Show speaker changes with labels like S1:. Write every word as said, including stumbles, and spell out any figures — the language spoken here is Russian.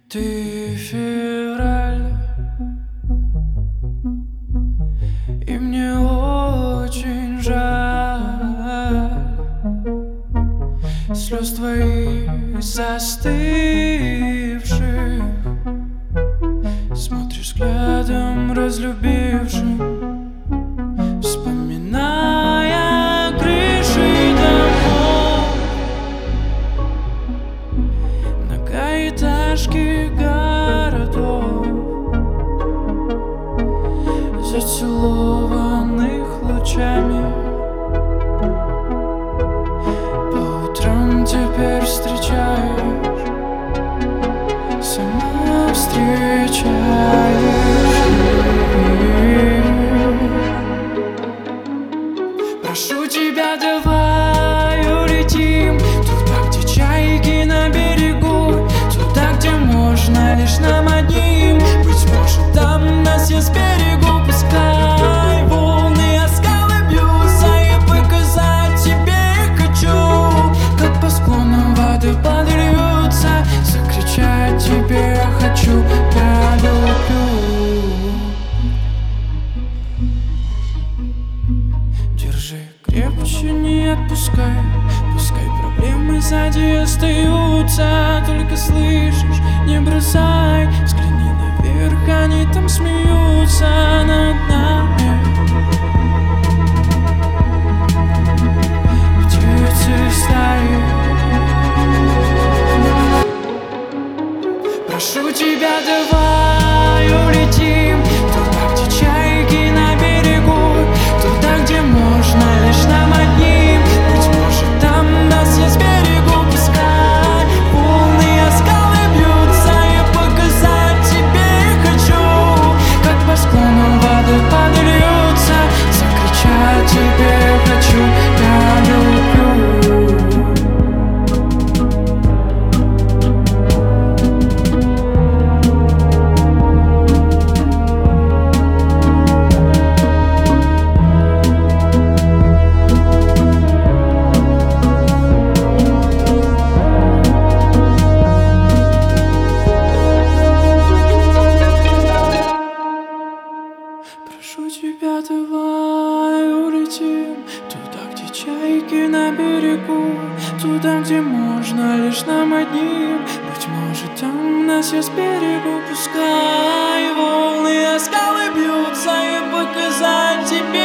S1: Ты февраль, и мне очень жаль слез твоих застывших. Смотришь взглядом разлюбившим, вспоминая крыши домов, многоэтажки городов, зацелованных лучами. По утрам теперь встречаешь, сама встречаешь. Прошу тебя, давай улетим туда, где чайки на берегу, туда, где можно лишь нам одним. Быть может, там нас есть берегу. Пускай волны о скалы бьются, и показать тебе хочу, как по склонам воды подольются. Закричать тебе я хочу, я люблю. Держи крепче, не отпускай, пускай проблемы сзади остаются. Только слышишь, не бросай, взгляни наверх, они там смеются над нами. Птицы стаи. Прошу тебя, давай улетим туда, где чайки на берегу, туда, где можно лишь нам одним. Быть может, там нас есть берегу. Пускай волны о скалы бьются, и показать тебе хочу, как по склонам воды подольются. Закричать тебе хочу, я люблю. Прошу тебя, давай улетим туда, где чайки на берегу, туда, где можно лишь нам одним. Быть может, там нас есть берегу. Пускай волны о скалы бьются, и показать тебе